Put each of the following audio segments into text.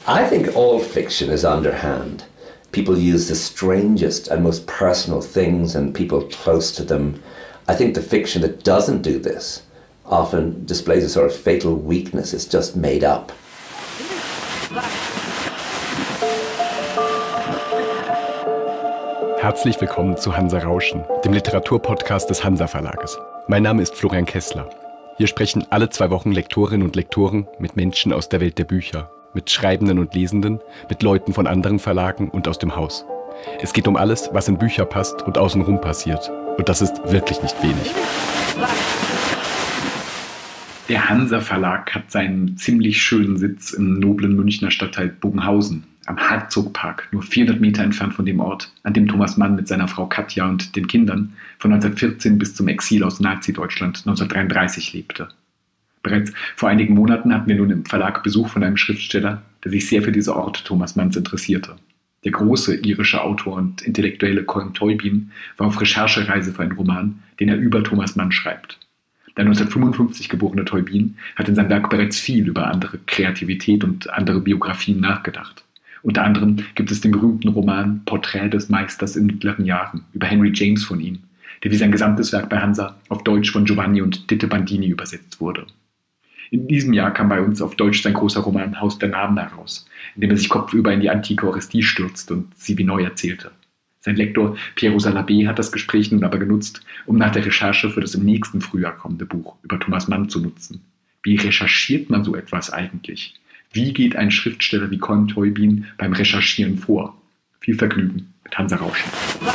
I think all fiction is underhand. People use the strangest and most personal things and people close to them. I think the fiction that doesn't do this often displays a sort of fatal weakness. It's just made up. Herzlich willkommen zu Hansa Rauschen, dem Literaturpodcast des Hansa Verlages. Mein Name ist Florian Kessler. Hier sprechen alle 2 Wochen Lektorinnen und Lektoren mit Menschen aus der Welt der Bücher, mit Schreibenden und Lesenden, mit Leuten von anderen Verlagen und aus dem Haus. Es geht um alles, was in Bücher passt und außenrum passiert. Und das ist wirklich nicht wenig. Der Hansa Verlag hat seinen ziemlich schönen Sitz im noblen Münchner Stadtteil Bogenhausen, am Herzogpark, nur 400 Meter entfernt von dem Ort, an dem Thomas Mann mit seiner Frau Katja und den Kindern von 1914 bis zum Exil aus Nazi-Deutschland 1933 lebte. Bereits vor einigen Monaten hatten wir nun im Verlag Besuch von einem Schriftsteller, der sich sehr für diese Orte Thomas Manns interessierte. Der große irische Autor und Intellektuelle Colm Tóibín war auf Recherchereise für einen Roman, den er über Thomas Mann schreibt. Der 1955 geborene Tóibín hat in seinem Werk bereits viel über andere Kreativität und andere Biografien nachgedacht. Unter anderem gibt es den berühmten Roman Porträt des Meisters in mittleren Jahren über Henry James von ihm, der wie sein gesamtes Werk bei Hansa auf Deutsch von Giovanni und Titte Bandini übersetzt wurde. In diesem Jahr kam bei uns auf Deutsch sein großer Roman Haus der Namen heraus, in dem er sich kopfüber in die antike Orestie stürzt und sie wie neu erzählte. Sein Lektor Piero Salabé hat das Gespräch nun aber genutzt, um nach der Recherche für das im nächsten Frühjahr kommende Buch über Thomas Mann zu nutzen. Wie recherchiert man so etwas eigentlich? Wie geht ein Schriftsteller wie Colm Tóibín beim Recherchieren vor? Viel Vergnügen mit Hansa Rauschen.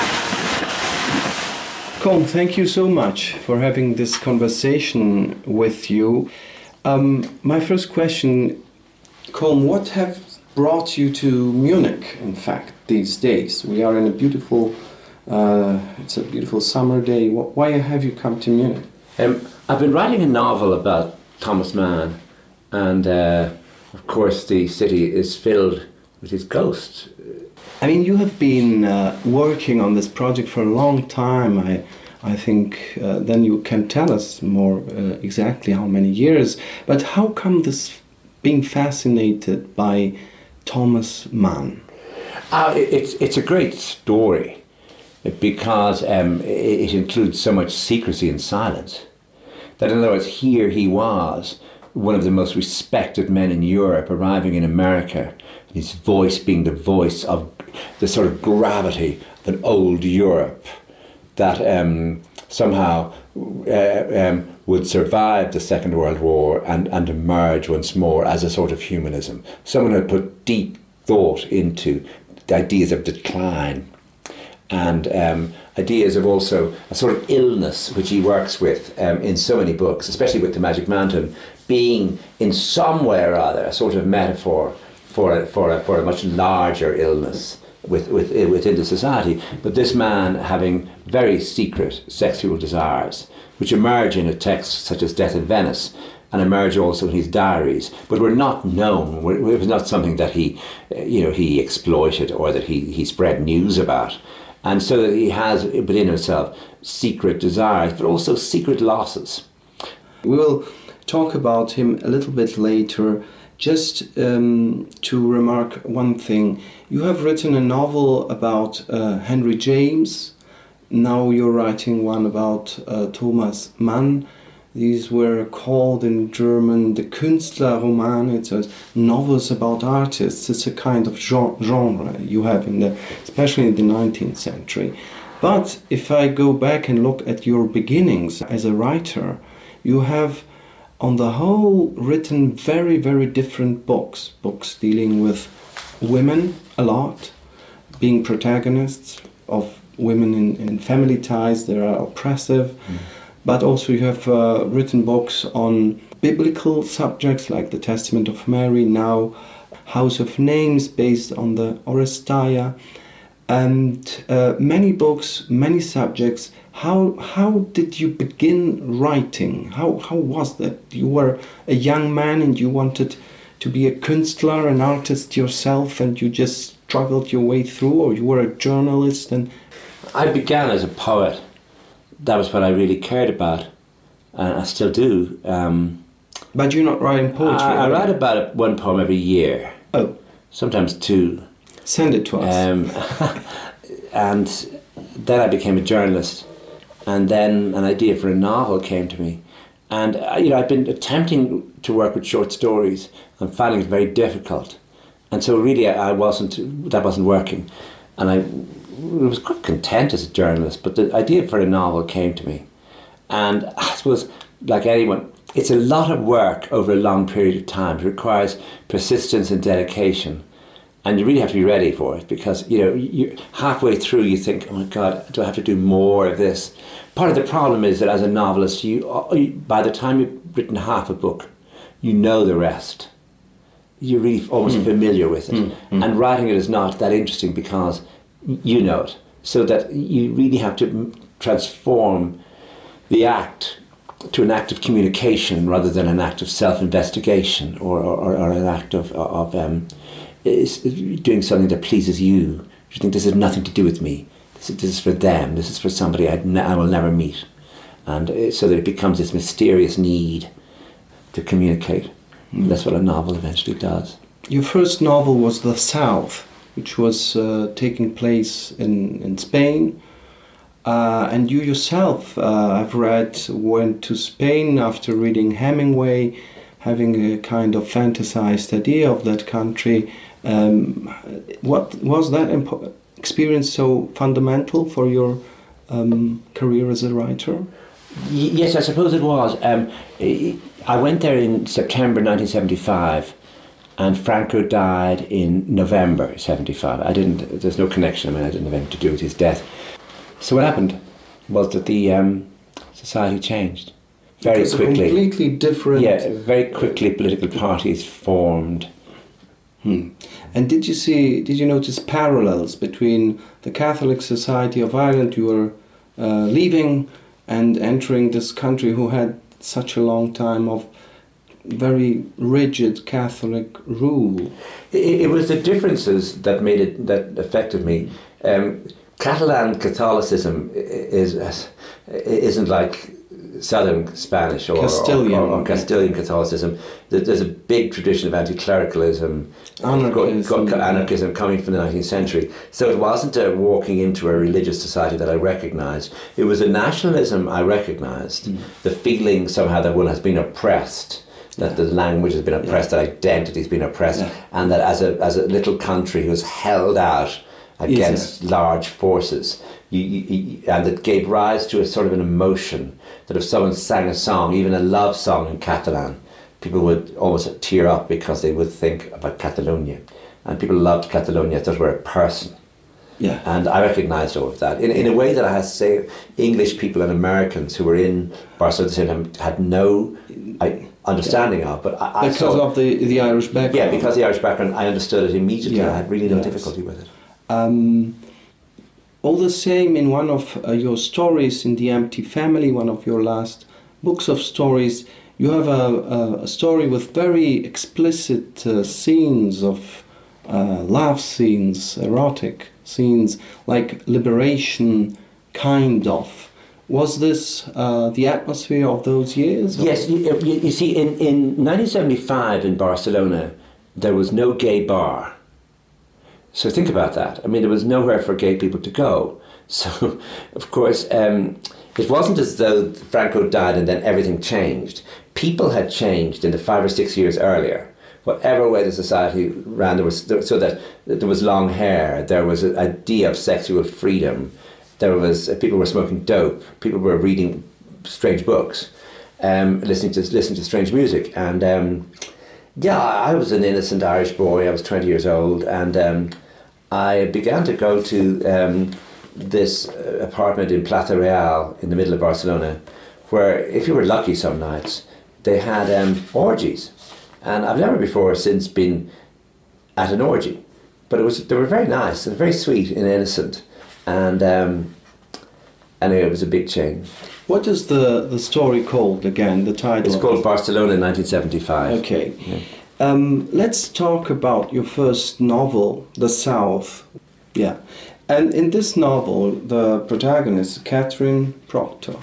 Colm, thank you so much for having this conversation with you. My first question, Colm, what have brought you to Munich, in fact, these days? We are in a beautiful, it's a beautiful summer day. Why have you come to Munich? I've been writing a novel about Thomas Mann, and of course the city is filled with his ghost. I mean, you have been working on this project for a long time. I think then you can tell us more exactly how many years. But how come this being fascinated by Thomas Mann? It's a great story because it includes so much secrecy and silence. That in other words, here he was, one of the most respected men in Europe, arriving in America, his voice being the voice of the sort of gravity of an old Europe that somehow would survive the Second World War and emerge once more as a sort of humanism. Someone who put deep thought into the ideas of decline and ideas of also a sort of illness which he works with in so many books, especially with The Magic Mountain, being in some way or other a sort of metaphor for a much larger illness within the society. But this man having very secret sexual desires, which emerge in a text such as Death in Venice, and emerge also in his diaries, but were not known. It was not something that he exploited or that he spread news about. And so that he has within himself secret desires, but also secret losses. We will talk about him a little bit later. Just to remark one thing, you have written a novel about Henry James. Now you're writing one about Thomas Mann. These were called in German the Künstlerroman. It's novels about artists. It's a kind of genre you have especially in the 19th century. But if I go back and look at your beginnings as a writer, you have on the whole written very, very different books dealing with women a lot, being protagonists of women in family ties that are oppressive. But also you have written books on biblical subjects like the Testament of Mary, now House of Names based on the Oresteia, and many books, many subjects. How did you begin writing? How was that? You were a young man and you wanted to be a Künstler, an artist yourself, and you just struggled your way through, or you were a journalist? And I began as a poet. That was what I really cared about, and I still do. But you're not writing poetry? I write about one poem every year. Oh. sometimes 2. Send it to us. And then I became a journalist, and then an idea for a novel came to me. And I've been attempting to work with short stories and finding it very difficult. And so really that wasn't working. And I was quite content as a journalist, but the idea for a novel came to me. And I suppose, like anyone, it's a lot of work over a long period of time. It requires persistence and dedication. And you really have to be ready for it, because you halfway through you think, oh my God, do I have to do more of this? Part of the problem is that as a novelist, by the time you've written half a book, you know the rest. You're really almost familiar with it. And writing it is not that interesting because you know it. So that you really have to transform the act to an act of communication rather than an act of self-investigation or an act of doing something that pleases you. You think this has nothing to do with me. This is for them. This is for somebody I will never meet. And so that it becomes this mysterious need to communicate. That's what a novel eventually does. Your first novel was The South, which was taking place in Spain. And you yourself, I've read, went to Spain after reading Hemingway, having a kind of fantasized idea of that country. What was that experience so fundamental for your career as a writer? Yes, I suppose it was. I went there in September 1975, and Franco died in November 75. There's no connection. I didn't have anything to do with his death. So what happened was that the society changed very quickly. Completely different. Yeah, very quickly political parties formed. And did you notice parallels between the Catholic Society of Ireland you were leaving and entering this country who had such a long time of very rigid Catholic rule? It was the differences that that affected me. Catalan Catholicism isn't like Southern Spanish or Castilian Catholicism. There's a big tradition of anti-clericalism, anarchism coming from the 19th century. So it wasn't walking into a religious society that I recognised. It was a nationalism I recognised, the feeling somehow that one has been oppressed, that the language has been oppressed, that identity has been oppressed, and that as a little country who's held out against large forces, and it gave rise to a sort of an emotion that if someone sang a song, even a love song in Catalan, people would almost tear up because they would think about Catalonia, and people loved Catalonia as though it were a person. Yeah. And I recognised all of that in a way that I have to say English people and Americans who were in Barcelona at the same time had no understanding of, but I because of the Irish background. Yeah, because of the Irish background, I understood it immediately. Yeah. I had really no difficulty with it. All the same, in one of your stories in The Empty Family, one of your last books of stories, you have a story with very explicit scenes of love scenes, erotic scenes, like liberation, kind of. Was this the atmosphere of those years? Yes, you see, in 1975 in Barcelona, there was no gay bar. So think about that. I mean, there was nowhere for gay people to go. So, of course, it wasn't as though Franco died and then everything changed. People had changed in the 5 or 6 years earlier. Whatever way the society ran, so that there was long hair, there was an idea of sexual freedom, there was people were smoking dope, people were reading strange books, listening to strange music, and I was an innocent Irish boy. I was 20 years old, and I began to go to this apartment in Plaza Real in the middle of Barcelona, where if you were lucky some nights, they had orgies. And I've never before since been at an orgy, but they were very nice and very sweet and innocent, and anyway, it was a big change. What is the story called again? The title? It's called Barcelona 1975. Okay. Yeah. Let's talk about your first novel, The South. Yeah, and in this novel, the protagonist, Catherine Proctor,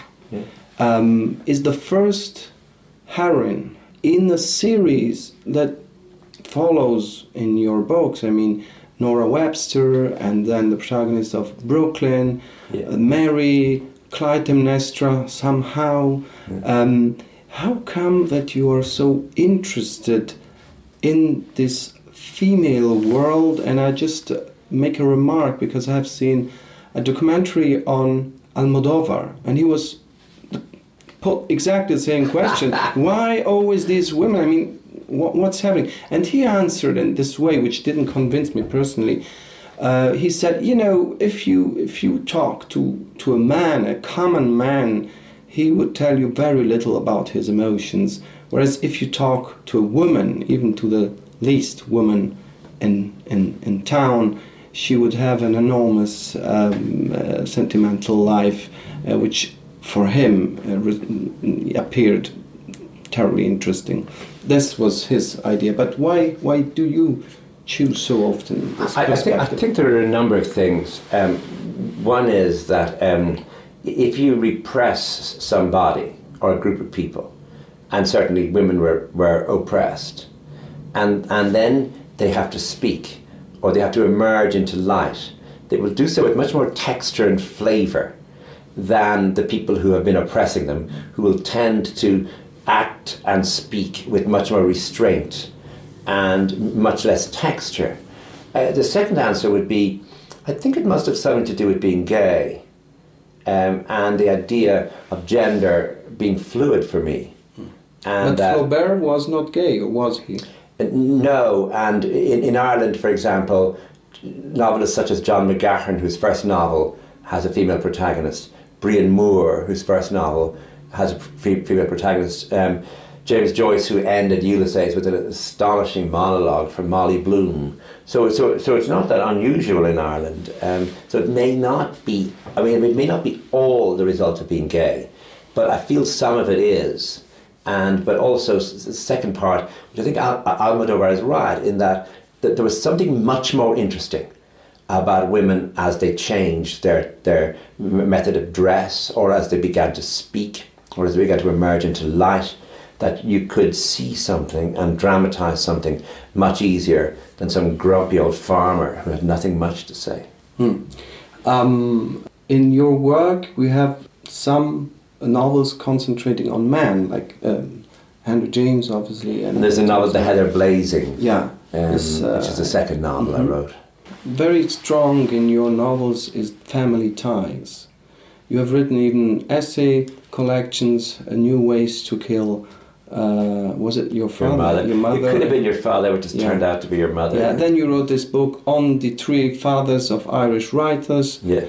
is the first heroine in a series that follows in your books. I mean, Nora Webster, and then the protagonist of Brooklyn, Mary, Clytemnestra, somehow. How come that you are so interested in this female world? And I just make a remark because I have seen a documentary on Almodovar, and he was put exactly the same question. Why always these women? I mean, what's happening? And he answered in this way, which didn't convince me personally. He said, you know, if you talk to a man, a common man, he would tell you very little about his emotions. Whereas if you talk to a woman, even to the least woman in town, she would have an enormous sentimental life, which for him appeared terribly interesting. This was his idea. But why do you choose so often this I think there are a number of things. One is that if you repress somebody or a group of people, and certainly women were oppressed, and then they have to speak, or they have to emerge into light, they will do so with much more texture and flavour than the people who have been oppressing them, who will tend to act and speak with much more restraint and much less texture. The second answer would be, I think it must have something to do with being gay, and the idea of gender being fluid for me. And but Flaubert was not gay, or was he? No, and in Ireland, for example, novelists such as John McGahern, whose first novel has a female protagonist, Brian Moore, whose first novel has a female protagonist, James Joyce, who ended Ulysses with an astonishing monologue from Molly Bloom. So it's not that unusual in Ireland. So it may not be, I mean, it may not be all the result of being gay, but I feel some of it is. But also the second part, which I think Almodovar is right, in that there was something much more interesting about women as they changed their method of dress, or as they began to speak, or as they began to emerge into light, that you could see something and dramatise something much easier than some grumpy old farmer who had nothing much to say. In your work, we have some novels concentrating on men, like Henry James, obviously. And there's a novel, The Heather Blazing, yeah, which is the second novel I wrote. Very strong in your novels is family ties. You have written even essay collections, New Ways to Kill. Was it your father? Your mother? It could have been your father, which just turned out to be your mother. Yeah. Then you wrote this book on the three fathers of Irish writers. Yeah.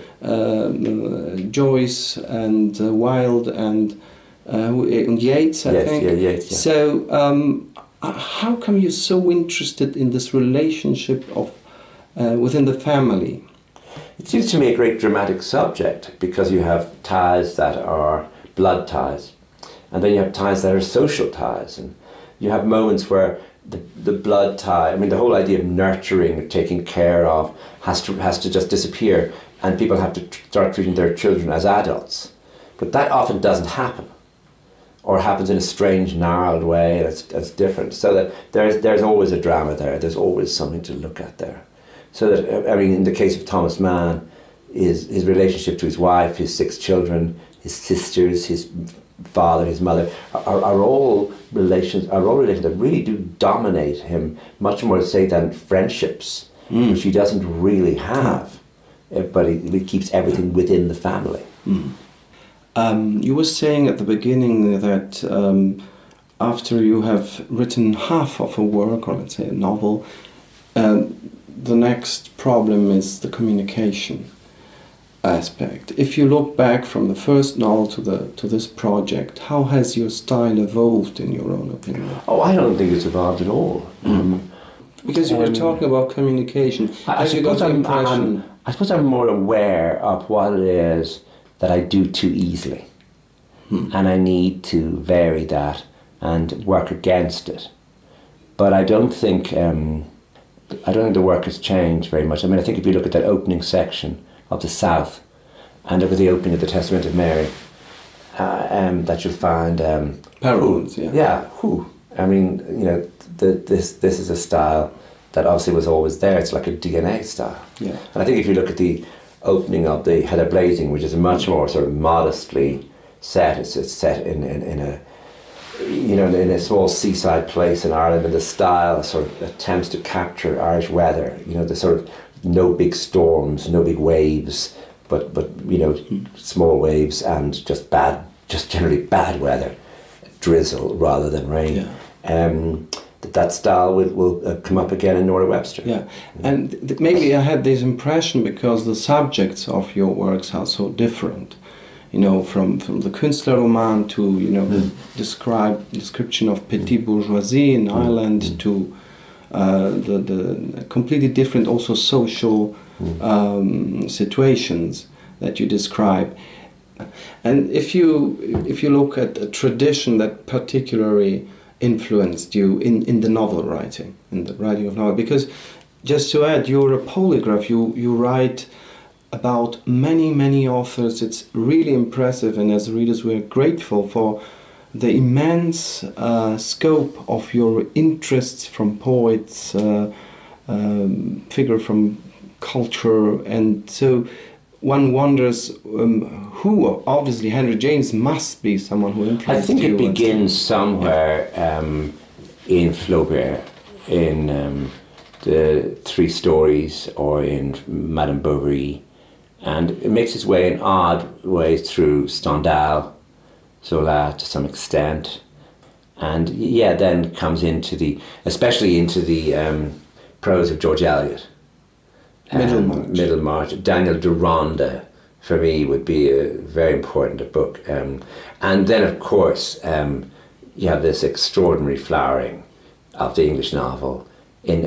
Joyce and Wilde and Yeats, I think. Yeah, Yeats. Yeah. So, how come you're so interested in this relationship of within the family? It seems to me a great dramatic subject, because you have ties that are blood ties, and then you have ties that are social ties, and you have moments where the blood tie, I mean, the whole idea of nurturing, taking care of, has to just disappear, and people have to start treating their children as adults. But that often doesn't happen, or happens in a strange, gnarled way, and it's different. So that there's always a drama there. There's always something to look at there. So that, I mean, in the case of Thomas Mann, his relationship to his wife, his 6 children, his sisters, his father, his mother, are all relations that really do dominate him, much more, say, than friendships, which he doesn't really have, but he keeps everything within the family. You were saying at the beginning that after you have written half of a work, or let's say a novel, the next problem is the communication aspect. If you look back from the first novel to this project, how has your style evolved in your own opinion? Oh, I don't think it's evolved at all. Because you were talking about communication. I suppose I'm more aware of what it is that I do too easily, and I need to vary that and work against it. But I don't think the work has changed very much. I mean, I think if you look at that opening section of the South, and look at the opening of the Testament of Mary, that you'll find parallels. I mean, this is a style that obviously was always there. It's like a DNA style. Yeah. And I think if you look at the opening of the Heather Blazing, which is much more sort of modestly set, it's set in a small seaside place in Ireland, and the style sort of attempts to capture Irish weather. The sort of no big storms, no big waves, but small waves and just generally bad weather, drizzle rather than rain. Yeah. That style will come up again in Nora Webster. Yeah, and maybe I had this impression because the subjects of your works are so different. From the Künstlerroman to description of petite bourgeoisie in Ireland to the completely different also social situations that you describe. And if you look at a tradition that particularly influenced you in the novel writing, in the writing of novel, because just to add, you're a polygraph. You write about many authors. It's really impressive, and as readers we're grateful for the immense scope of your interests, from poets, figure from culture, and so one wonders who. Obviously Henry James must be someone who influenced you. I think it begins somewhere in Flaubert, in the Three Stories, or in Madame Bovary, and it makes its way in odd ways through Stendhal, Zola to some extent, and then comes especially into the prose of George Eliot. Middlemarch. Daniel Deronda, for me, would be a very important book. And then, of course, you have this extraordinary flowering of the English novel in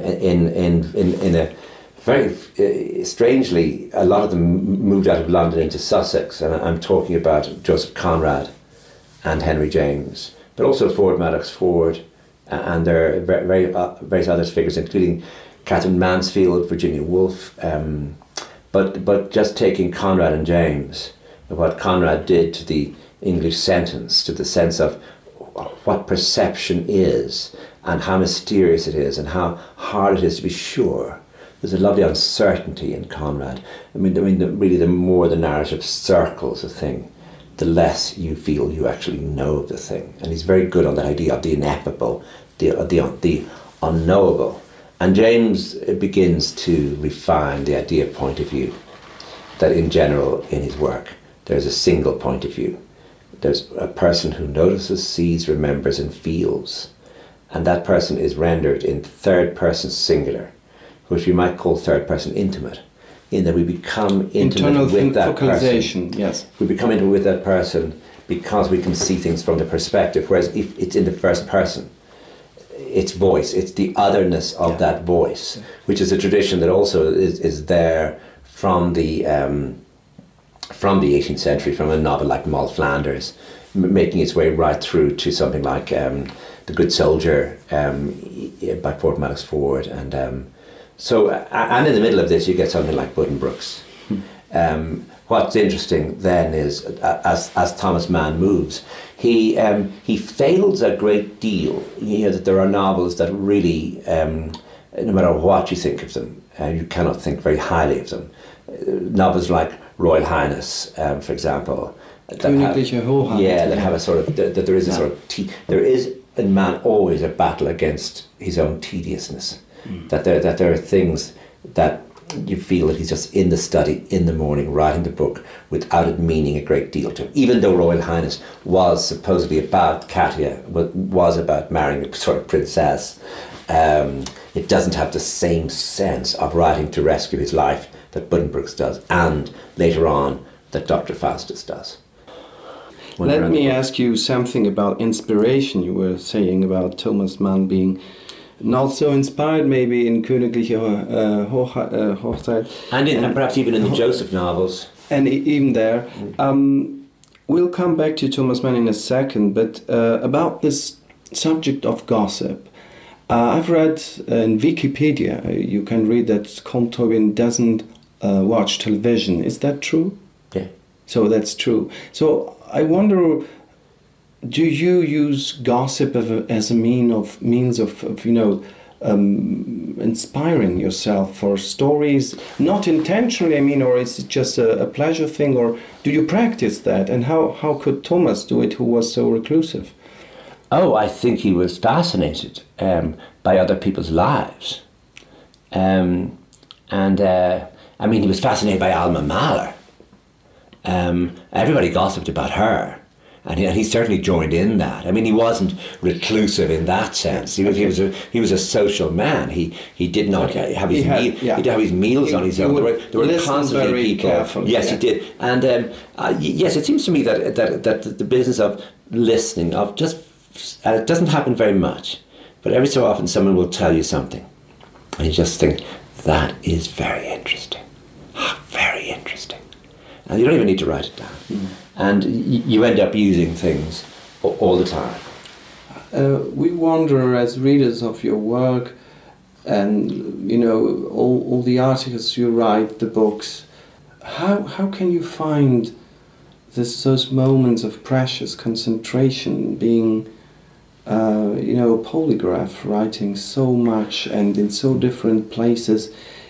a very strangely, a lot of them moved out of London into Sussex, and I'm talking about Joseph Conrad and Henry James, but also Ford Madox Ford, and there are various other figures, including Catherine Mansfield, Virginia Woolf, but just taking Conrad and James, what Conrad did to the English sentence, to the sense of what perception is, and how mysterious it is, and how hard it is to be sure. There's a lovely uncertainty in Conrad. Really, the more the narrative circles a thing, the less you feel you actually know of the thing. And he's very good on that idea of the ineffable, the unknowable. And James begins to refine the idea of point of view, that in general in his work there's a single point of view. There's a person who notices, sees, remembers and feels, and that person is rendered in third person singular, which we might call third person intimate, in that we become intimate with that person. Yes. We become intimate with that person because we can see things from the perspective, whereas if it's in the first person, its voice, it's the otherness of that voice, which is a tradition that also is there from the 18th century, from a novel like Moll Flanders, making its way right through to something like The Good Soldier by Ford Madox Ford, and and in the middle of this you get something like Buddenbrooks. What's interesting then is, as Thomas Mann moves, he fails a great deal. That there are novels that really, no matter what you think of them, you cannot think very highly of them. Novels like Royal Highness, for example, that have a sort of that there is a sort of there is in Mann always a battle against his own tediousness. That there are things that you feel that he's just in the study in the morning writing the book without it meaning a great deal to him. Even though Royal Highness was supposedly about Katia, was about marrying a sort of princess, it doesn't have the same sense of writing to rescue his life that Buddenbrooks does, and later on that Dr. Faustus does. Let me ask you something about inspiration. You were saying about Thomas Mann being not so inspired maybe in Königliche Hochzeit. And perhaps even in the Joseph novels. And even there. We'll come back to Thomas Mann in a second, but about this subject of gossip. I've read in Wikipedia, you can read that Comte Tobin doesn't watch television. Is that true? Yeah. So that's true. So I wonder, do you use gossip as a means of inspiring yourself for stories, not intentionally, I mean, or is it just a pleasure thing, or do you practice that? And how could Thomas do it, who was so reclusive? Oh, I think he was fascinated by other people's lives. I mean, he was fascinated by Alma Mahler. Everybody gossiped about her. And he certainly joined in that. I mean, he wasn't reclusive in that sense. He was a social man. He did not have his he'd have his meals on his own. There were constantly people. Carefully, yes, he did. And yes, it seems to me that the business of listening, of just it doesn't happen very much, but every so often someone will tell you something, and you just think that is very interesting, very interesting, and you don't even need to write it down. And you end up using things all the time. We wonder, as readers of your work, and all the articles you write, the books, how can you find those moments of precious concentration, being a polygraph, writing so much and in so different places?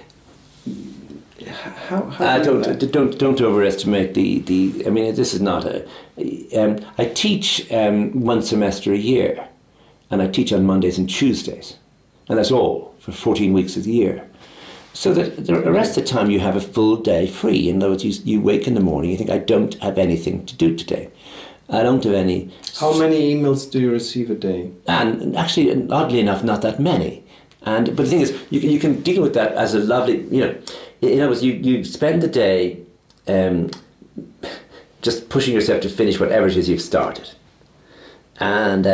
Don't overestimate the. I mean, this is not a. I teach one semester a year, and I teach on Mondays and Tuesdays, and that's all for 14 weeks of the year. So that the rest of the time you have a full day free. In other words, you wake in the morning, you think, I don't have anything to do today. I don't have any. How many emails do you receive a day? And actually, oddly enough, not that many. But the thing is, you can deal with that as a lovely, in other words, you spend the day just pushing yourself to finish whatever it is you've started. And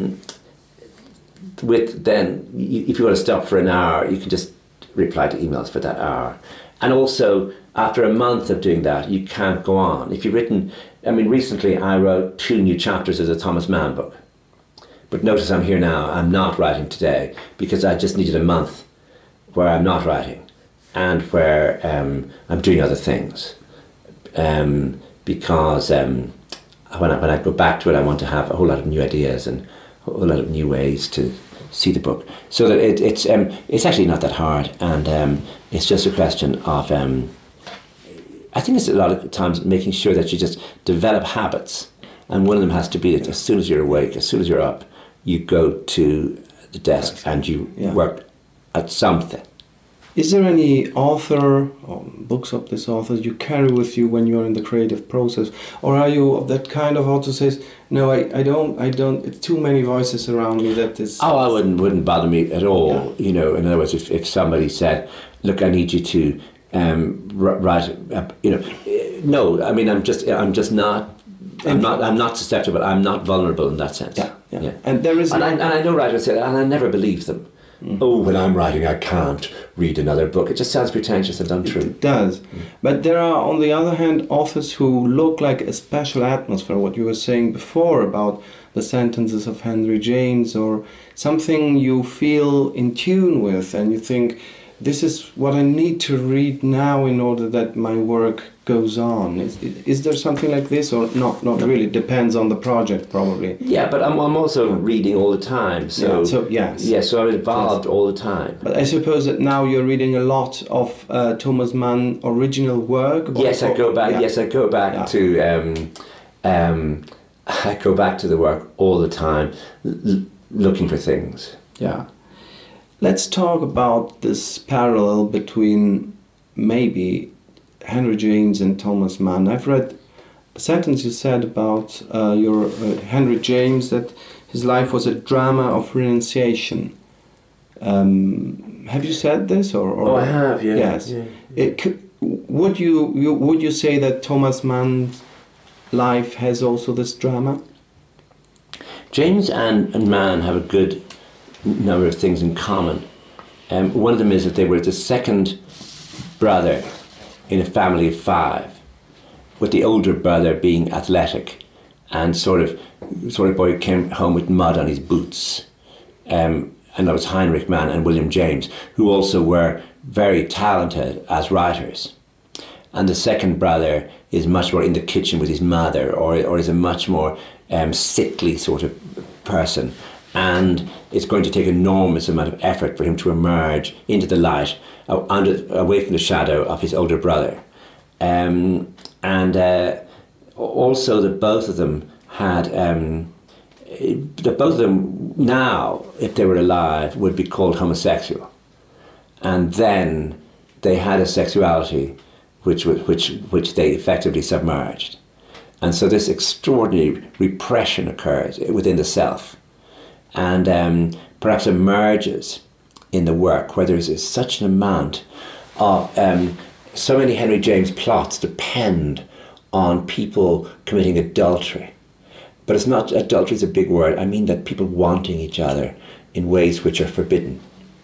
if you want to stop for an hour, you can just reply to emails for that hour. And also, after a month of doing that, you can't go on. If you've written, recently I wrote 2 new chapters of the Thomas Mann book. But notice I'm here now, I'm not writing today, because I just needed a month where I'm not writing and where I'm doing other things. Because when I go back to it, I want to have a whole lot of new ideas and a whole lot of new ways to see the book. So that it's actually not that hard, and it's just a question of, I think it's a lot of times making sure that you just develop habits. And one of them has to be that as soon as you're awake, as soon as you're up, you go to the desk and you work at something. Is there any author or books of this author you carry with you when you're in the creative process? Or are you of that kind of author who says, no, I don't, it's too many voices around me that is... Oh, I wouldn't bother me at all. In other words, if somebody said, look, I need you to write, no, I'm just not... I'm not susceptible. I'm not vulnerable in that sense. Yeah. And there is. And I know writers say that, and I never believe them. Oh, when I'm writing, I can't read another book. It just sounds pretentious and untrue. It does. But there are, on the other hand, authors who look like a special atmosphere. What you were saying before about the sentences of Henry James, or something you feel in tune with, and you think, this is what I need to read now in order that my work goes on. Is there something like this, or not really? Depends on the project, probably. Yeah, but I'm also reading all the time. So so I'm involved all the time. But I suppose that now you're reading a lot of Thomas Mann original work. Yes, I go back. Yes, I go back to. I go back to the work all the time, looking for things. Yeah. Let's talk about this parallel between maybe Henry James and Thomas Mann. I've read a sentence you said about your Henry James, that his life was a drama of renunciation. Have you said this, or? Oh, I have. Yeah. Yes. Yeah. Would you say that Thomas Mann's life has also this drama? James and Mann have a good number of things in common. One of them is that they were the second brother in a family of 5, with the older brother being athletic and sort of boy came home with mud on his boots. And that was Heinrich Mann and William James, who also were very talented as writers. And the second brother is much more in the kitchen with his mother, or is a much more sickly sort of person, and it's going to take an enormous amount of effort for him to emerge into the light, away from the shadow of his older brother. Also that both of them had, that both of them now, if they were alive, would be called homosexual. And then they had a sexuality which they effectively submerged. And so this extraordinary repression occurs within the self, and perhaps emerges in the work where there is such an amount of, so many Henry James plots depend on people committing adultery. But it's not, adultery is a big word, I mean that people wanting each other in ways which are forbidden.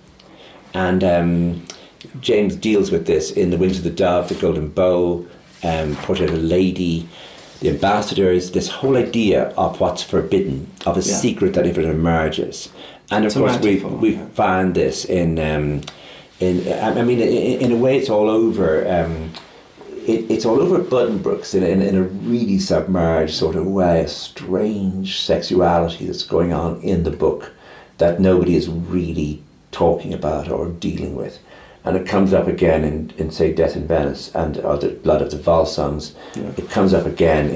And James deals with this in The Wings of the Dove, The Golden Bow, Portrait of a Lady, The Ambassadors, this whole idea of what's forbidden, of a secret that if it emerges. And of course we find this in a way it's all over, it's all over Buddenbrooks in a really submerged sort of way, a strange sexuality that's going on in the book that nobody is really talking about or dealing with. And it comes up again in say, Death in Venice, or The Blood of the Volsungs. Yeah. It comes up again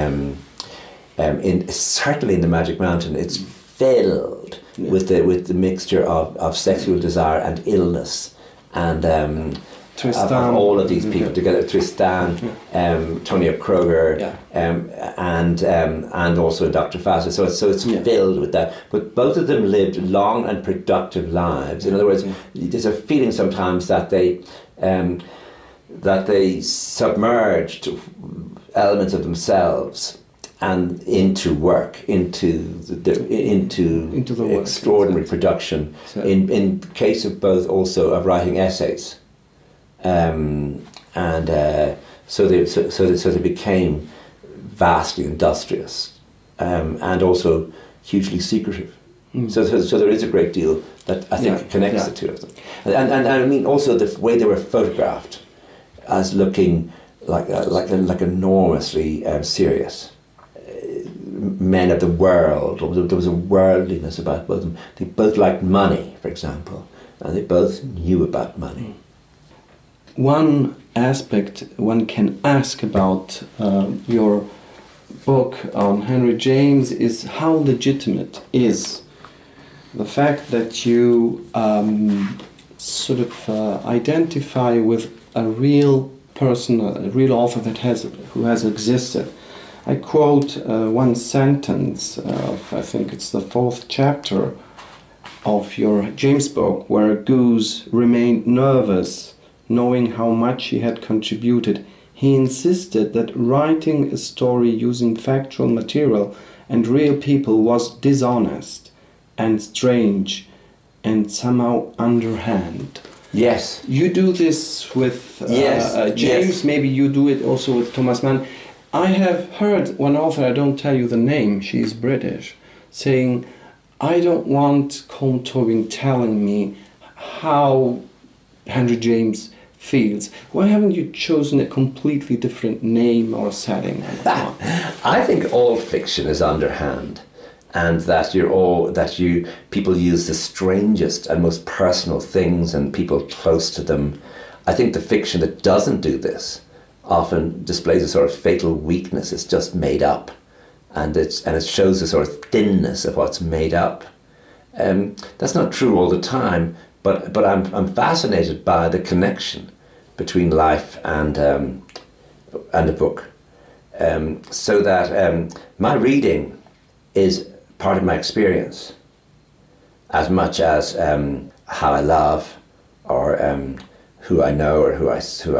in certainly in The Magic Mountain. It's filled with the mixture of sexual desire and illness, and Tristan, of all of these people together. Tristan, Tonio Kroger, and also Dr. Faster. So it's filled with that. But both of them lived long and productive lives. In other words, there's a feeling sometimes that they submerged elements of themselves and into work, into the work, extraordinary production. So, in case of both, also of writing essays. So they became vastly industrious, and also hugely secretive. So there is a great deal that I think connects the two of them, and I mean also the way they were photographed as looking like enormously serious men of the world. There was a worldliness about both of them. They both liked money, for example, and they both knew about money. One aspect one can ask about your book on Henry James is how legitimate is the fact that you sort of identify with a real person, a real author who has existed. I quote one sentence of, I think it's the 4th chapter of your James book, where Goose remained nervous knowing how much he had contributed. He insisted that writing a story using factual material and real people was dishonest and strange and somehow underhand. Yes. You do this with James, yes. Maybe you do it also with Thomas Mann. I have heard one author, I don't tell you the name, she is British, saying, I don't want Colm Tobin telling me how Henry James feels. Why haven't you chosen a completely different name or setting? I think all fiction is underhand, and that people use the strangest and most personal things and people close to them. I think the fiction that doesn't do this often displays a sort of fatal weakness. It's just made up, and it shows a sort of thinness of what's made up. That's not true all the time. But I'm fascinated by the connection between life and the book, so that my reading is part of my experience, as much as how I love, or who I know, or who I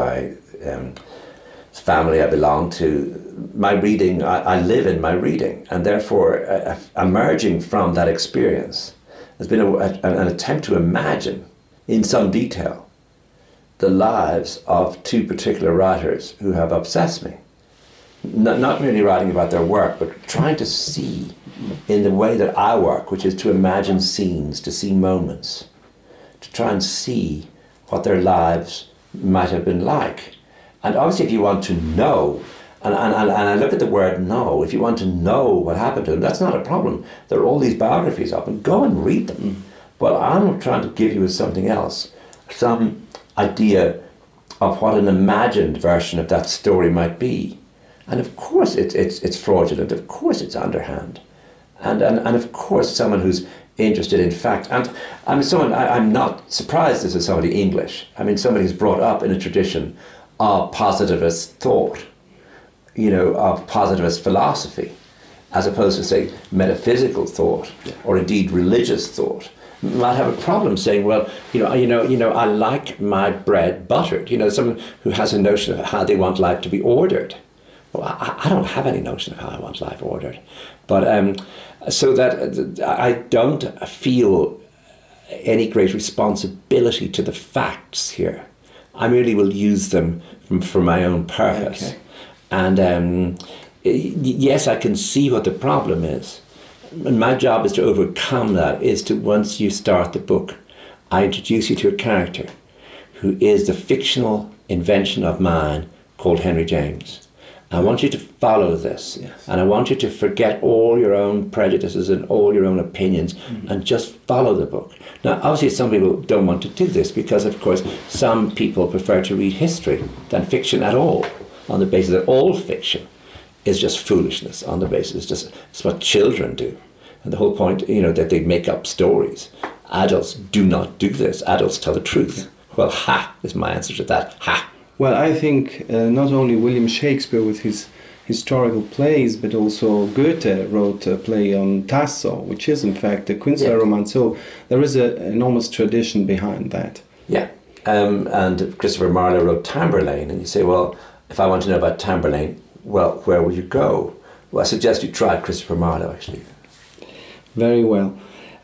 family I belong to. My reading, I live in my reading, and therefore emerging from that experience has been an attempt to imagine in some detail the lives of two particular writers who have obsessed me. Not merely writing about their work, but trying to see in the way that I work, which is to imagine scenes, to see moments, to try and see what their lives might have been like. And obviously if you want to know And I look at the word know. If you want to know what happened to him, that's not a problem. There are all these biographies up, and go and read them. But I'm trying to give you something else, some idea of what an imagined version of that story might be. And of course it's fraudulent, of course it's underhand. And of course someone who's interested in fact, and I'm not surprised this is somebody English. I mean, somebody who's brought up in a tradition of positivist thought, of positivist philosophy, as opposed to, say, metaphysical thought, or indeed religious thought, might have a problem saying, well, I like my bread buttered. Someone who has a notion of how they want life to be ordered. Well, I don't have any notion of how I want life ordered. But so that I don't feel any great responsibility to the facts here. I merely will use them for my own purpose. Okay. And yes, I can see what the problem is. And my job is to overcome that, is to, once you start the book, I introduce you to a character who is the fictional invention of mine called Henry James. I want you to follow this, yes. And I want you to forget all your own prejudices and all your own opinions, and just follow the book. Now, obviously some people don't want to do this because, of course, some people prefer to read history than fiction at all, on the basis that all fiction is just foolishness, on the basis it's what children do. And the whole point, that they make up stories. Adults do not do this. Adults tell the truth. Well, ha, is my answer to that. Ha. Well, I think not only William Shakespeare with his historical plays, but also Goethe wrote a play on Tasso, which is in fact a Künstlerroman. So there is an enormous tradition behind that. Yeah, and Christopher Marlowe wrote Tamburlaine, and you say, well, if I want to know about Tamburlaine, well, where will you go? Well, I suggest you try Christopher Marlowe, actually. Very well.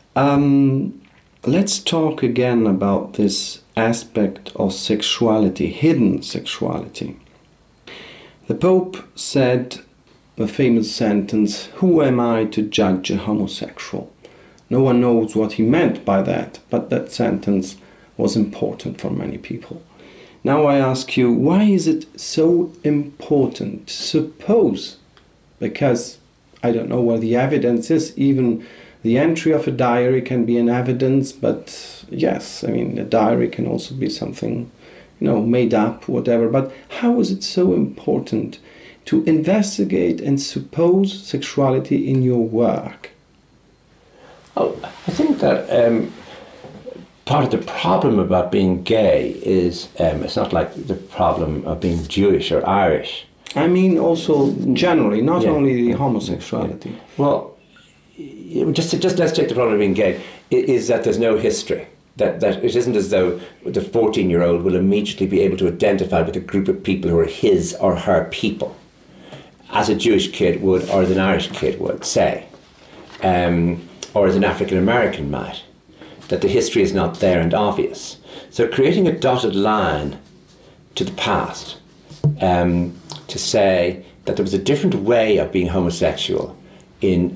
Let's talk again about this aspect of sexuality, hidden sexuality. The Pope said the famous sentence, "Who am I to judge a homosexual?" No one knows what he meant by that, but that sentence was important for many people. Now I ask you, why is it so important? Suppose, because I don't know where the evidence is, even the entry of a diary can be an evidence, but yes, I mean, a diary can also be something, made up, whatever. But how is it so important to investigate and suppose sexuality in your work? Oh, I think that part of the problem about being gay is it's not like the problem of being Jewish or Irish. I mean also generally, not only the homosexuality. Yeah. Well, just let's take the problem of being gay, is that there's no history. That it isn't as though the 14-year-old will immediately be able to identify with a group of people who are his or her people, as a Jewish kid would, or as an Irish kid would, say, or as an African American might. That the history is not there and obvious. So creating a dotted line to the past, to say that there was a different way of being homosexual in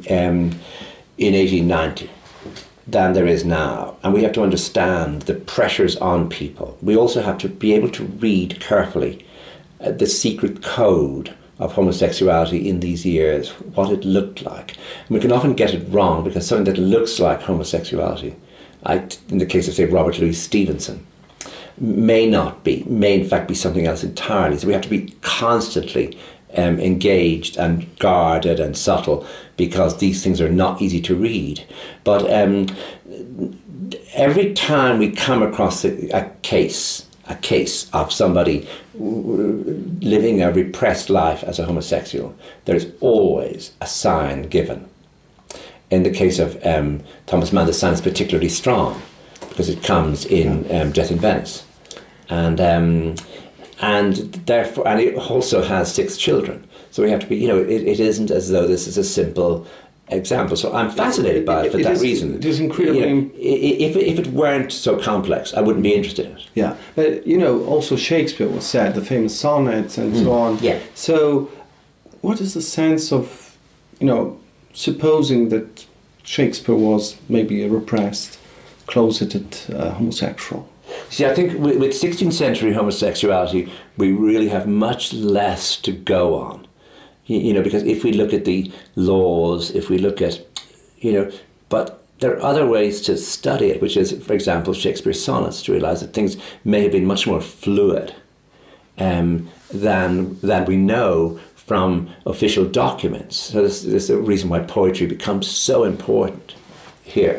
1890 than there is now. And we have to understand the pressures on people. We also have to be able to read carefully the secret code of homosexuality in these years, what it looked like. And we can often get it wrong because something that looks like homosexuality, in the case of, say, Robert Louis Stevenson, may in fact be something else entirely. So we have to be constantly engaged and guarded and subtle, because these things are not easy to read. But every time we come across a case of somebody living a repressed life as a homosexual, there's always a sign given. In the case of Thomas Mann, the sign is particularly strong because it comes in Death in Venice, and therefore, and it also has 6 children. So we have to be, it isn't as though this is a simple example. So I'm fascinated by it for that reason. It is incredibly. If it weren't so complex, I wouldn't be interested in it. Yeah, but also Shakespeare was said, the famous sonnets and so on. Yeah. So, what is the sense of, supposing that Shakespeare was maybe a repressed, closeted homosexual? See, I think with 16th century homosexuality, we really have much less to go on. Because if we look at the laws, if we look at, but there are other ways to study it, which is, for example, Shakespeare's sonnets, to realise that things may have been much more fluid than we know from official documents. So this is the reason why poetry becomes so important here.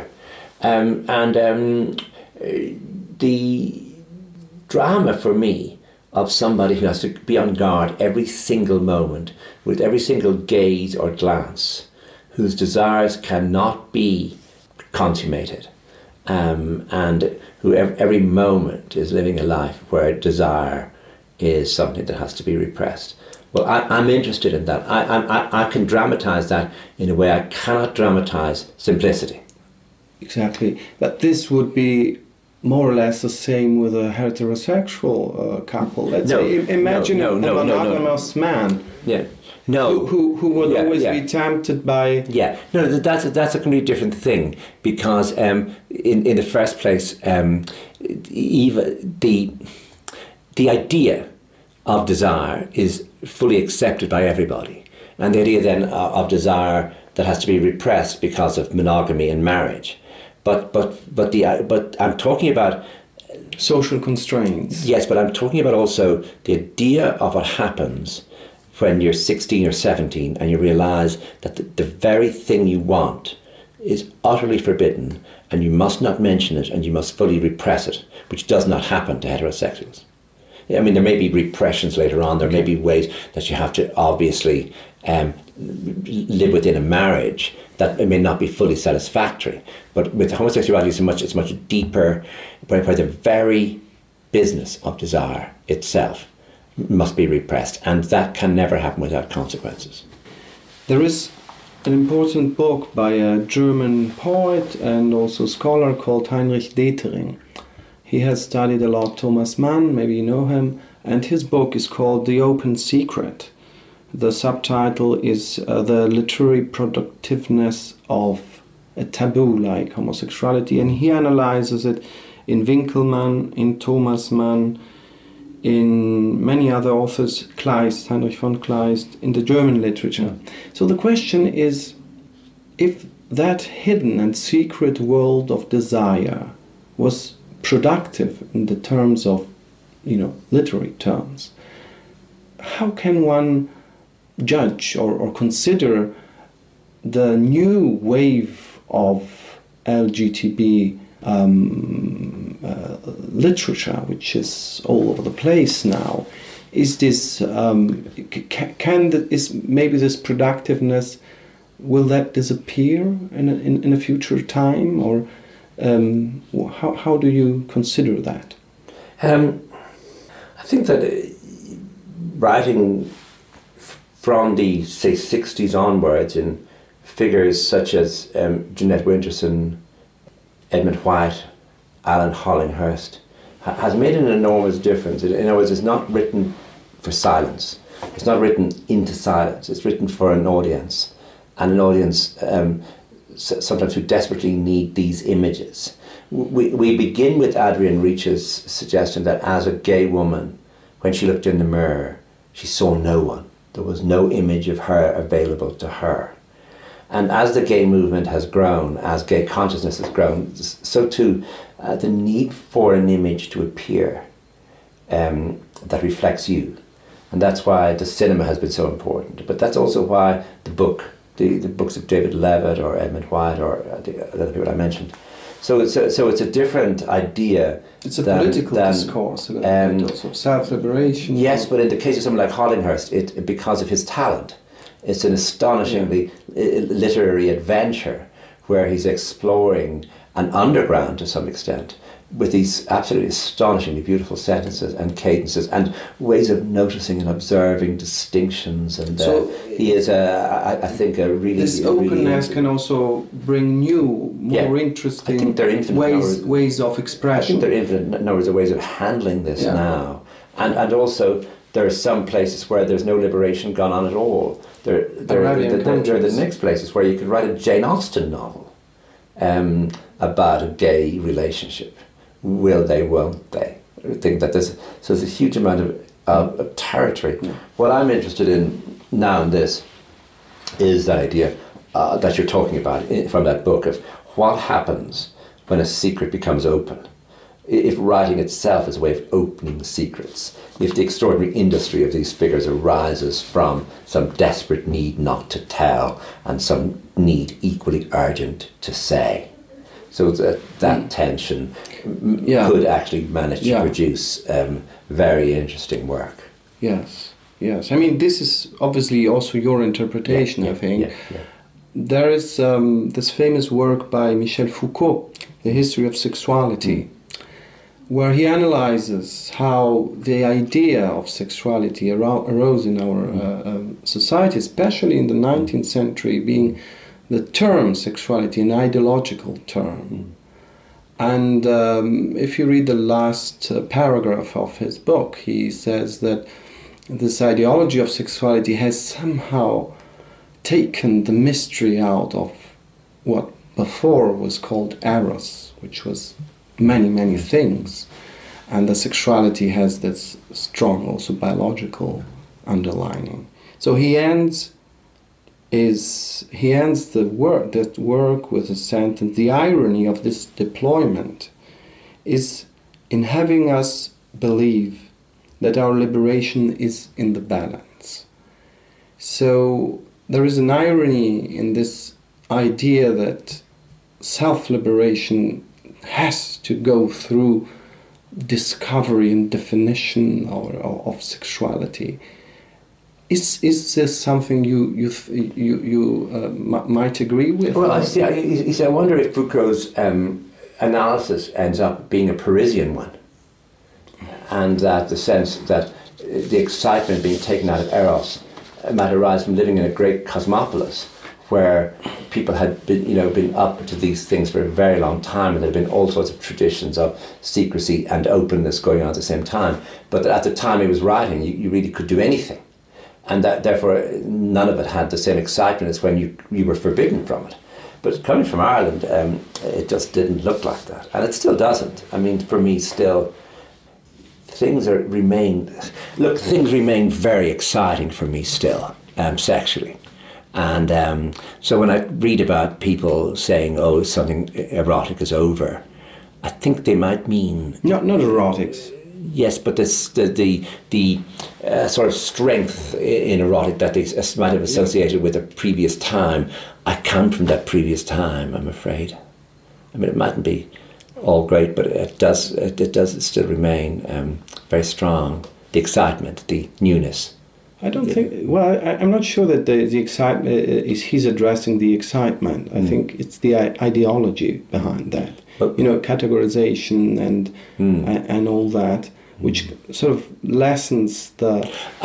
The drama for me of somebody who has to be on guard every single moment, with every single gaze or glance, whose desires cannot be consummated, and who every moment is living a life where desire is something that has to be repressed. Well, I'm interested in that. I can dramatize that in a way I cannot dramatize simplicity. Exactly. But this would be more or less the same with a heterosexual couple. Let's say, imagine a monogamous man. Yeah. No. Who would always be tempted by... Yeah. No, that's a completely different thing, because in the first place, even the idea of desire is fully accepted by everybody. And the idea then of desire that has to be repressed because of monogamy and marriage. But I'm talking about social constraints. Yes, but I'm talking about also the idea of what happens when you're 16 or 17 and you realise that the very thing you want is utterly forbidden, and you must not mention it and you must fully repress it, which does not happen to heterosexuals. I mean, there may be repressions later on, there may be ways that you have to obviously live within a marriage that it may not be fully satisfactory. But with homosexuality, it's much deeper, where the very business of desire itself must be repressed, and that can never happen without consequences. There is an important book by a German poet and also scholar called Heinrich Detering. He has studied a lot Thomas Mann, maybe you know him, and his book is called The Open Secret. The subtitle is The Literary Productiveness of a Taboo Like Homosexuality, and he analyzes it in Winkelmann, in Thomas Mann, in many other authors, Kleist, Heinrich von Kleist, in the German literature. So the question is, if that hidden and secret world of desire was productive in the terms of, literary terms, how can one judge or consider the new wave of LGBT literature, which is all over the place now? Is this is maybe this productiveness, will that disappear in a future time, or how do you consider that? I think that writing from the, say, 60s onwards in figures such as Jeanette Winterson, Edmund White, Alan Hollinghurst, has made an enormous difference. In other words, it's not written for silence. It's not written into silence. It's written for an audience, and an audience sometimes who desperately need these images. We begin with Adrienne Rich's suggestion that as a gay woman, when she looked in the mirror, she saw no one. There was no image of her available to her. And as the gay movement has grown, as gay consciousness has grown, so too the need for an image to appear that reflects you. And that's why the cinema has been so important. But that's also why the books of David Levitt or Edmund White or the other people I mentioned. So it's a different idea. It's a political discourse, also self-liberation. Yes, but in the case of someone like Hollinghurst, because of his talent, it's an astonishingly literary adventure where he's exploring an underground to some extent with these absolutely astonishingly beautiful sentences and cadences and ways of noticing and observing distinctions. And so he is, I think, a really... This openness can also bring new, more interesting ways of expression. I think there are infinite numbers of ways of handling this now. And also, there are some places where there's no liberation gone on at all. There are the next places where you could write a Jane Austen novel about a gay relationship. Will they, won't they? I think that there's a huge amount of of territory. What I'm interested in now in this is that idea that you're talking about from that book of what happens when a secret becomes open. If writing itself is a way of opening secrets, if the extraordinary industry of these figures arises from some desperate need not to tell and some need equally urgent to say. So that tension could actually manage to produce very interesting work. Yes, yes. I mean, this is obviously also your interpretation, I think. There is this famous work by Michel Foucault, The History of Sexuality, where he analyzes how the idea of sexuality arose in our society, especially in the 19th century, being the term sexuality an ideological term. And if you read the last paragraph of his book, he says that this ideology of sexuality has somehow taken the mystery out of what before was called eros, which was many, many things. And the sexuality has this strong also biological underlining. So he ends that work with a sentence: the irony of this deployment is in having us believe that our liberation is in the balance. So there is an irony in this idea that self-liberation has to go through discovery and definition of sexuality. Is this something you might agree with? Well, I wonder if Foucault's analysis ends up being a Parisian one, and that the sense that the excitement being taken out of eros might arise from living in a great cosmopolis where people had been up to these things for a very long time, and there had been all sorts of traditions of secrecy and openness going on at the same time. But at the time he was writing, you really could do anything. And that therefore none of it had the same excitement as when you were forbidden from it. But coming from Ireland, it just didn't look like that. And it still doesn't. I mean, for me still, things remain very exciting for me still, sexually. And so when I read about people saying, oh, something erotic is over, I think they might mean... Not erotics. Yes, but the sort of strength in erotic that they might have associated with a previous time, I come from that previous time, I'm afraid. I mean, it mightn't be all great, but it does still remain very strong. The excitement, the newness. I don't think... Well, I'm not sure that the excitement is he's addressing the excitement. I think it's the ideology behind that. Categorization and all that, which sort of lessens the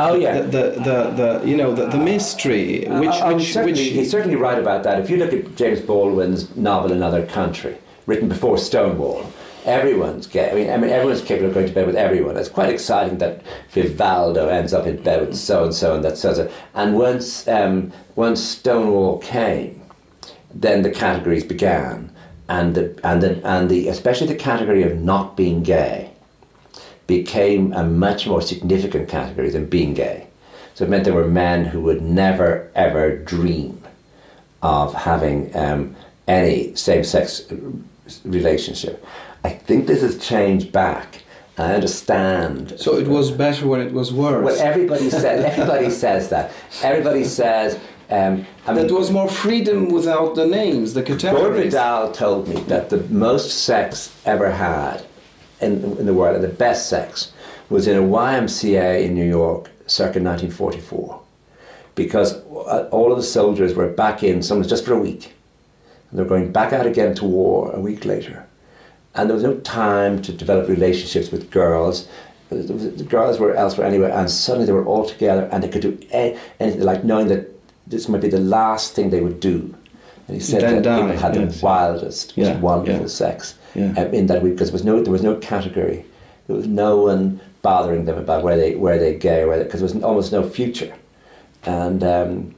mystery. He's certainly right about that. If you look at James Baldwin's novel Another Country, written before Stonewall, everyone's gay. I mean, everyone's capable of going to bed with everyone. It's quite exciting that Vivaldo ends up in bed with so and so and that so. And once Stonewall came, then the categories began, and especially the category of not being gay became a much more significant category than being gay. So it meant there were men who would never ever dream of having any same-sex relationship. I think this has changed back. I understand. So it was better when it was worse. Well, everybody says that. Everybody says. That was more freedom without the names, the categories. Gord Vidal told me that the most sex ever had in the world, and the best sex, was in a YMCA in New York circa 1944. Because all of the soldiers were back in, some was just for a week. And they were going back out again to war a week later. And there was no time to develop relationships with girls. The girls were elsewhere anyway, and suddenly they were all together and they could do anything, like knowing that this might be the last thing they would do. And he said that people had the wildest, most wonderful sex in that week, because there was no category. There was no one bothering them about were they gay, because there was almost no future. And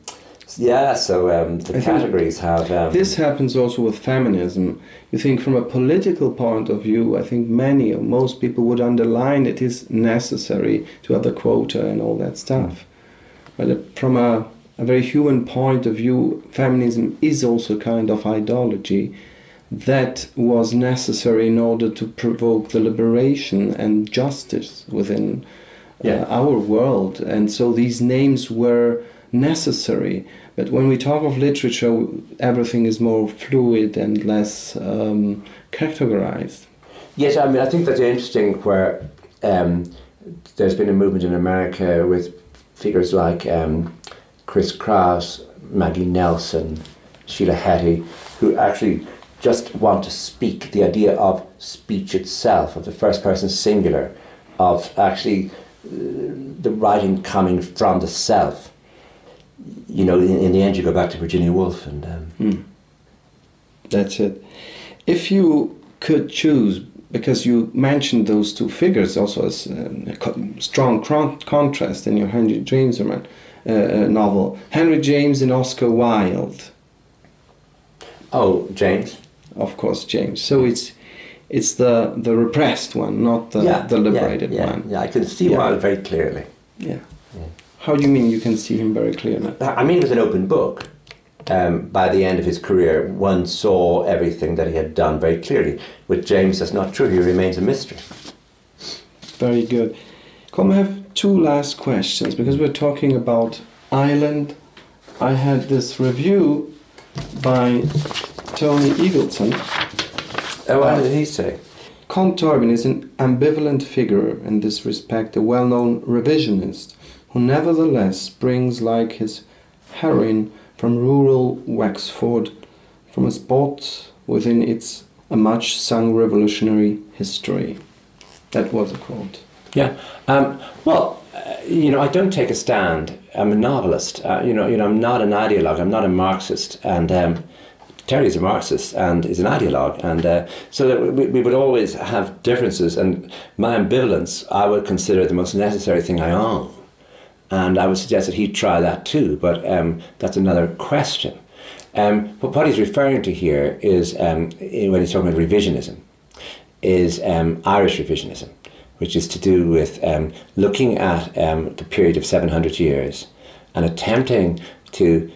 Yeah, so the I think categories have... This happens also with feminism. You think from a political point of view, I think many or most people would underline it is necessary to have the quota and all that stuff. But from a very human point of view, feminism is also kind of ideology that was necessary in order to provoke the liberation and justice within our world. And so these names were necessary. But when we talk of literature, everything is more fluid and less categorized. Yes, I mean, I think that's interesting where there's been a movement in America with figures like Chris Kraus, Maggie Nelson, Sheila Heti, who actually just want to speak, the idea of speech itself, of the first person singular, of actually the writing coming from the self. You know, in the end you go back to Virginia Woolf and... That's it. If you could choose, because you mentioned those two figures also as a strong contrast in your Henry James novel, Henry James and Oscar Wilde. Oh, James. Of course, James. So it's the repressed one, not the liberated one. Yeah, I can see Wilde very clearly. Yeah. How do you mean you can see him very clearly? I mean, it was an open book. By the end of his career, one saw everything that he had done very clearly. With James, that's not true. He remains a mystery. Very good. Come, I have two last questions, because we're talking about Ireland. I had this review by Tony Eagleton. Oh, what did he say? Con Tobin is an ambivalent figure in this respect, a well-known revisionist, who nevertheless springs like his heroine from rural Wexford, from a spot within its a much-sung revolutionary history. That was a quote. Yeah. You know, I don't take a stand. I'm a novelist. You know, I'm not an ideologue. I'm not a Marxist. And Terry's a Marxist and is an ideologue. And so that we would always have differences. And my ambivalence, I would consider the most necessary thing I own. And I would suggest that he'd try that too, but that's another question. But what he's referring to here is, when he's talking about revisionism, is Irish revisionism, which is to do with looking at the period of 700 years and attempting to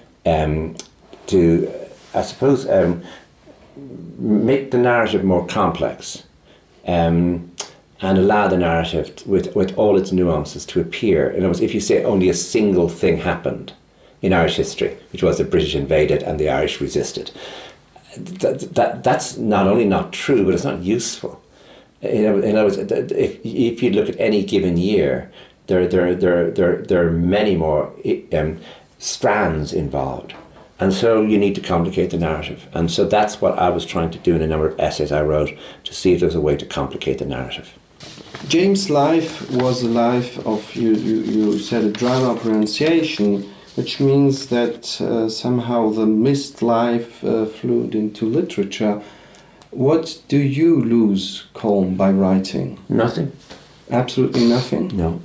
I suppose, make the narrative more complex. And allow the narrative with all its nuances to appear. In other words, if you say only a single thing happened in Irish history, which was the British invaded and the Irish resisted, that's not only not true, but it's not useful. In other words, if you look at any given year, there are many more strands involved. And so you need to complicate the narrative. And so that's what I was trying to do in a number of essays I wrote, to see if there's a way to complicate the narrative. James' life was a life of, you said, a drama of renunciation, which means that somehow the missed life flowed into literature. What do you lose, Colm, by writing? Nothing. Absolutely nothing? No.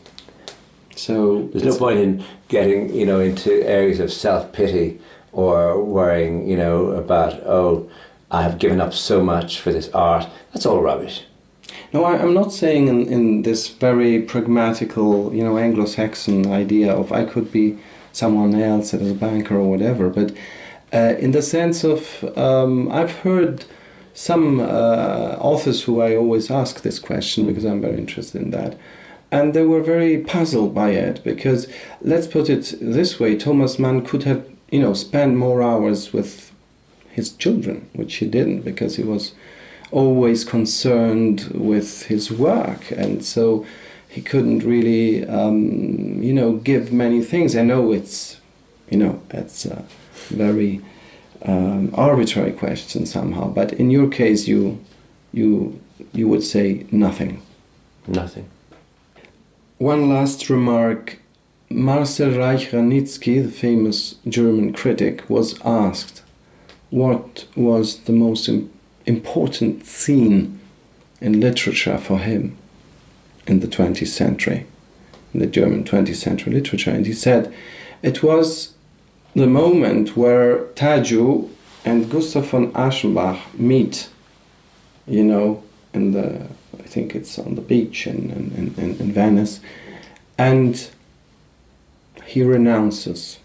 So there's no point in getting, into areas of self-pity or worrying, about, oh, I have given up so much for this art. That's all rubbish. No, I'm not saying in this very pragmatical, Anglo-Saxon idea of I could be someone else as a banker or whatever, but in the sense of, I've heard some authors who I always ask this question because I'm very interested in that, and they were very puzzled by it because, let's put it this way, Thomas Mann could have, spent more hours with his children, which he didn't because he was always concerned with his work, and so he couldn't really, give many things. I know it's, it's a very arbitrary question somehow, but in your case, you would say nothing. Nothing. One last remark. Marcel Reich-Ranitzky, the famous German critic, was asked what was the most important scene in literature for him in the 20th century, in the German 20th century literature, and he said it was the moment where Taju and Gustav von Aschenbach meet, you know, in the, I think it's on the beach in Venice, and he renounces.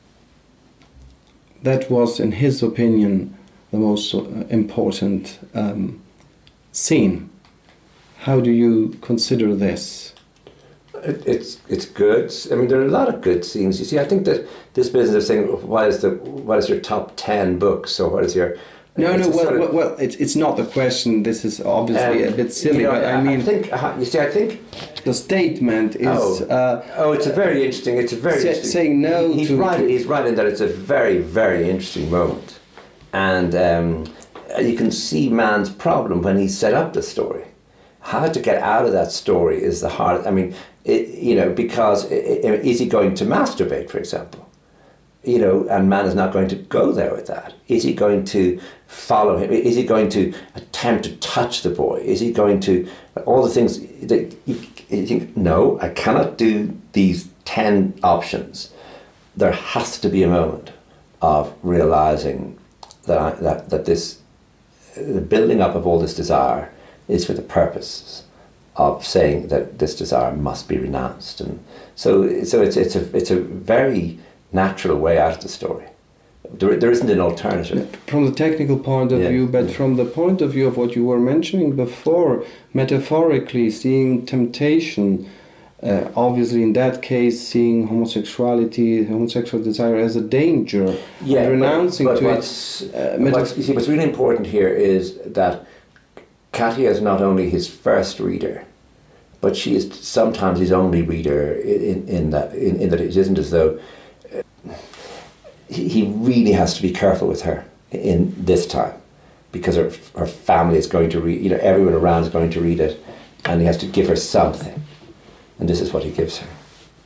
That was, in his opinion, the most important scene. How do you consider this? It's good. I mean, there are a lot of good scenes. You see, I think that this business of saying what is your top 10 books, or what is your it's not the question. This is obviously a bit silly, but I mean, I think the statement is. It's a very interesting. It's a very interesting. Saying no. He's right in that it's a very, very interesting moment, and you can see Mann's problem when he set up the story. How to get out of that story is the hard. I mean, because is he going to masturbate, for example? And Mann is not going to go there with that. Is he going to follow him? Is he going to attempt to touch the boy? Is he going to, all the things that you think, no, I cannot do these 10 options. There has to be a moment of realizing that the building up of all this desire is for the purpose of saying that this desire must be renounced. And so it's a very natural way out of the story. There isn't an alternative. From the technical point of view, but from the point of view of what you were mentioning before, metaphorically seeing temptation, obviously in that case seeing homosexual desire as a danger, renouncing to it. What's really important here is that Katia is not only his first reader, but she is sometimes his only reader in that it isn't as though he really has to be careful with her in this time, because her family is going to read, everyone around is going to read it, and he has to give her something, and this is what he gives her.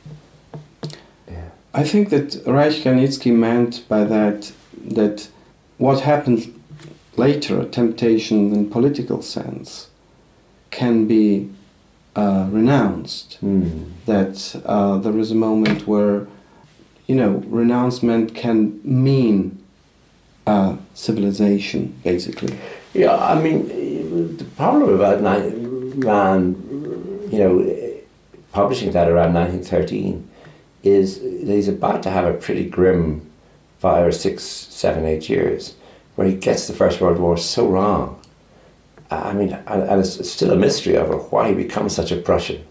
Yeah. I think that Reich Granitzky meant by that what happens later, temptation in political sense, can be renounced. That there is a moment where renouncement can mean civilization, basically. Yeah, I mean, the problem about Mann, publishing that around 1913 is that he's about to have a pretty grim 5 or 6, 7, 8 years where he gets the First World War so wrong. I mean, and it's still a mystery over why he becomes such a Prussian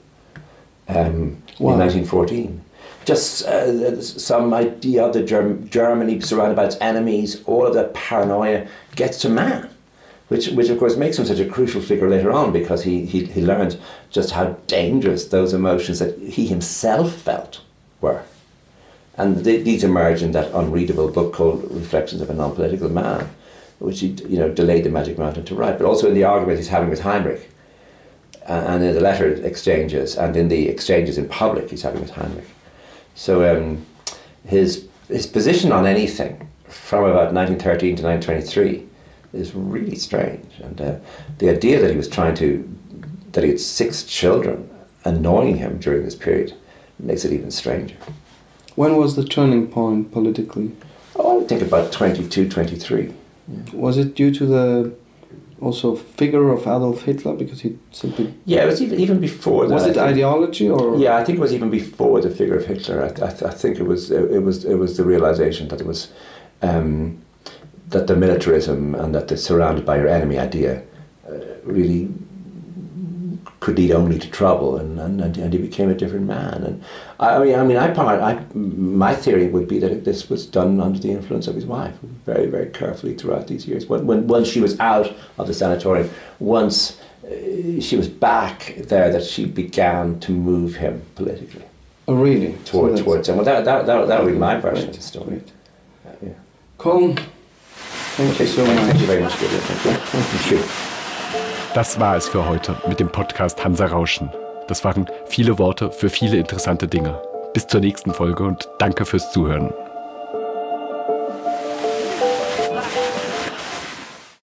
in 1914. Just some idea of the Germany surrounded by its enemies, all of that paranoia gets to Mann, which of course makes him such a crucial figure later on, because he learns just how dangerous those emotions that he himself felt were. And these emerge in that unreadable book called Reflections of a Non-Political Man, which he delayed the Magic Mountain to write, but also in the argument he's having with Heinrich, and in the letter exchanges, and in the exchanges in public he's having with Heinrich. So his position on anything from about 1913 to 1923 is really strange, and the idea that that he had 6 children annoying him during this period makes it even stranger. When was the turning point politically? I think about 22, 23. Yeah. Was it due to the also figure of Adolf Hitler, because he simply... Yeah, it was even before that. Was it ideology or...? Yeah, I think it was even before the figure of Hitler. I think it was the realization that it was that the militarism and that the surrounded by your enemy idea really could lead only to trouble, and he became a different man. And my theory would be that this was done under the influence of his wife, very, very carefully throughout these years. Once she was out of the sanatorium, once she was back there, that she began to move him politically. Oh, really? Towards him. Well, that would be my version of the story. Yeah. Cool. Thank you so much. Thank you very much. Thank you. Das war es für heute mit dem Podcast Hansa Rauschen. Das waren viele Worte für viele interessante Dinge. Bis zur nächsten Folge und danke fürs Zuhören.